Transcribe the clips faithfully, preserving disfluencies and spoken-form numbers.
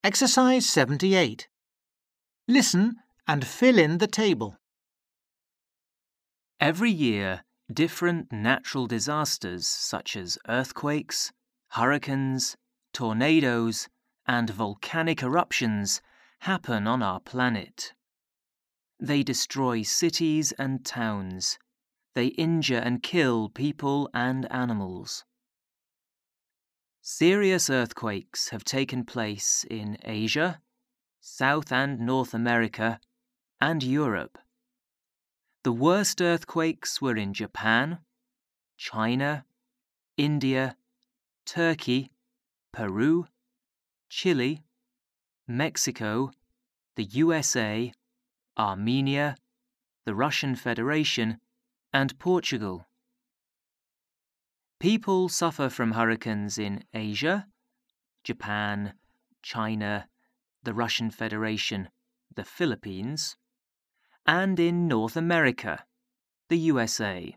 Exercise seventy-eight. Listen and fill in the table. Every year, different natural disasters such as earthquakes, hurricanes, tornadoes, and volcanic eruptions happen on our planet. They destroy cities and towns. They injure and kill people and animals. Serious earthquakes have taken place in Asia, South and North America, and Europe. The worst earthquakes were in Japan, China, India, Turkey, Peru, Chile, Mexico, the U S A, Armenia, the Russian Federation, and Portugal. People suffer from hurricanes in Asia, Japan, China, the Russian Federation, the Philippines, and in North America, the U S A.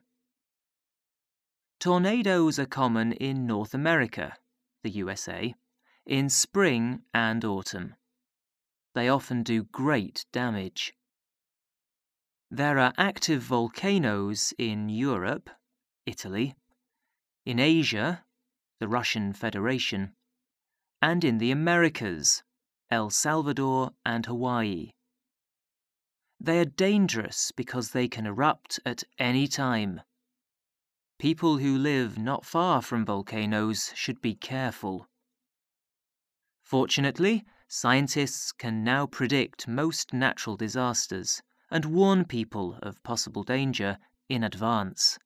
Tornadoes are common in North America, the U S A, in spring and autumn. They often do great damage. There are active volcanoes in Europe, Italy, in Asia, the Russian Federation, and in the Americas, El Salvador and Hawaii. They are dangerous because they can erupt at any time. People who live not far from volcanoes should be careful. Fortunately, scientists can now predict most natural disasters and warn people of possible danger in advance.